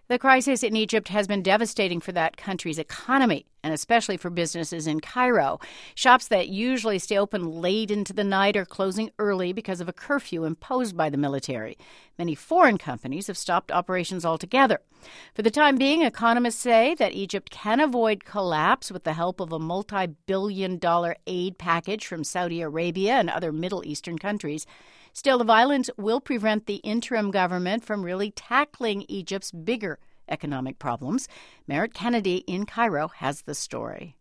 The crisis in Egypt has been devastating for that country's economy, and especially for businesses in Cairo. Shops that usually stay open late into the night are closing early because of a curfew imposed by the military. Many foreign companies have stopped operations altogether. For the time being, economists say that Egypt can avoid collapse with the help of a multi-billion-dollar aid package from Saudi Arabia and other Middle Eastern countries. Still, the violence will prevent the interim government from really tackling Egypt's bigger economic problems. Merritt Kennedy in Cairo has the story.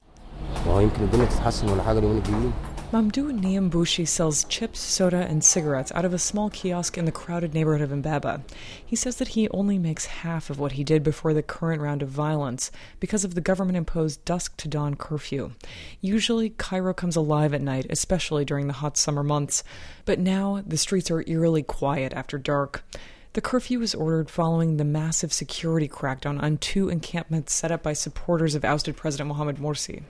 Mamdou Niambushi sells chips, soda, and cigarettes out of a small kiosk in the crowded neighborhood of Mbaba. He says that he only makes half of what he did before the current round of violence because of the government-imposed dusk-to-dawn curfew. Usually, Cairo comes alive at night, especially during the hot summer months. But now, the streets are eerily quiet after dark. The curfew was ordered following the massive security crackdown on 2 encampments set up by supporters of ousted President Mohamed Morsi.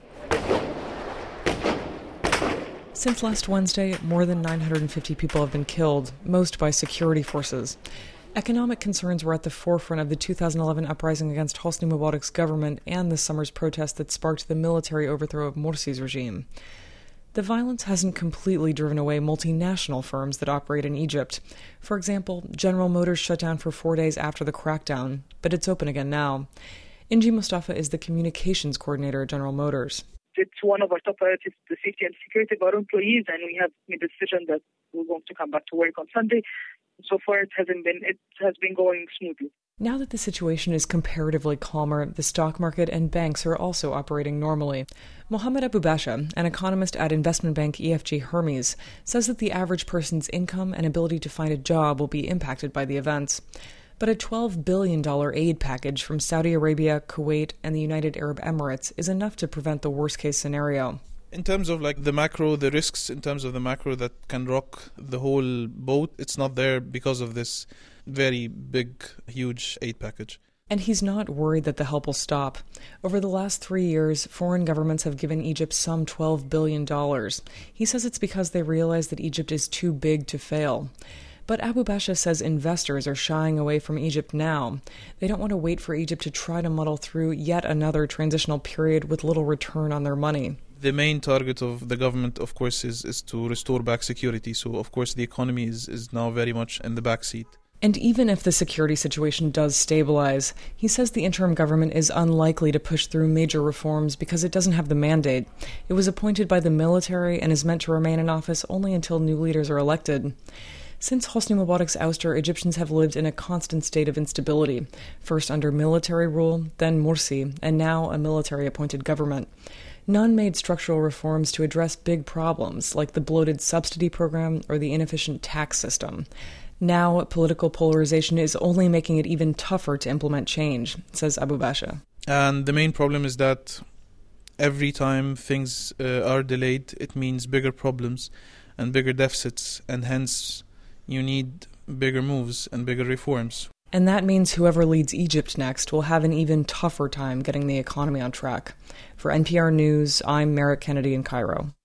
Since last Wednesday, more than 950 people have been killed, most by security forces. Economic concerns were at the forefront of the 2011 uprising against Hosni Mubarak's government and this summer's protest that sparked the military overthrow of Morsi's regime. The violence hasn't completely driven away multinational firms that operate in Egypt. For example, General Motors shut down for 4 days after the crackdown, but it's open again now. Inji Mustafa is the communications coordinator at General Motors. It's one of our top priorities, the safety and security of our employees, and we have made the decision that we're going to come back to work on Sunday. So far, it has been going smoothly. Now that the situation is comparatively calmer, the stock market and banks are also operating normally. Mohamed Abubasha, an economist at investment bank EFG Hermes, says that the average person's income and ability to find a job will be impacted by the events. But a $12 billion aid package from Saudi Arabia, Kuwait, and the United Arab Emirates is enough to prevent the worst-case scenario. In terms of the macro, the risks in terms of the macro that can rock the whole boat, it's not there because of this very big, huge aid package. And he's not worried that the help will stop. Over the last 3 years, foreign governments have given Egypt some $12 billion. He says it's because they realize that Egypt is too big to fail. But Abubasha says investors are shying away from Egypt now. They don't want to wait for Egypt to try to muddle through yet another transitional period with little return on their money. The main target of the government, of course, is to restore back security. So, of course, the economy is now very much in the back seat. And even if the security situation does stabilize, he says the interim government is unlikely to push through major reforms because it doesn't have the mandate. It was appointed by the military and is meant to remain in office only until new leaders are elected. Since Hosni Mubarak's ouster, Egyptians have lived in a constant state of instability, first under military rule, then Morsi, and now a military-appointed government. None made structural reforms to address big problems, like the bloated subsidy program or the inefficient tax system. Now, political polarization is only making it even tougher to implement change, says Abubasha. And the main problem is that every time things are delayed, it means bigger problems and bigger deficits, and hence you need bigger moves and bigger reforms. And that means whoever leads Egypt next will have an even tougher time getting the economy on track. For NPR News, I'm Merritt Kennedy in Cairo.